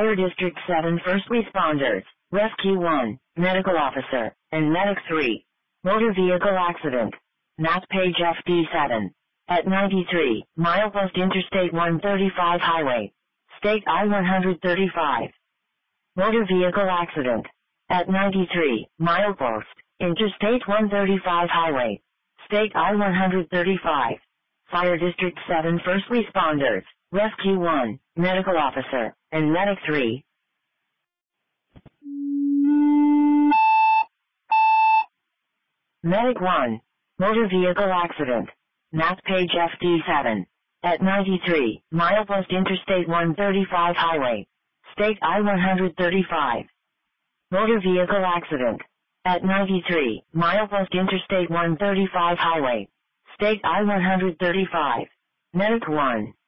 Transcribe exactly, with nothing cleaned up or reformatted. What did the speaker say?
Fire District seven First Responders, Rescue one, Medical Officer, and Medic three. Motor Vehicle Accident. Map page F D seven. At ninety-three, milepost Interstate one thirty-five Highway. State I one thirty-five. Motor Vehicle Accident. At ninety-three, milepost, Interstate one thirty-five Highway. State I one thirty-five. Fire District seven First Responders, Rescue one, Medical Officer, and Medic three. Medic one. Motor Vehicle Accident. Map page F D seven. At ninety-three, milepost Interstate one thirty-five Highway. State I one thirty-five. Motor Vehicle Accident. At ninety-three, milepost Interstate one thirty-five Highway. State I one thirty-five. Medic one.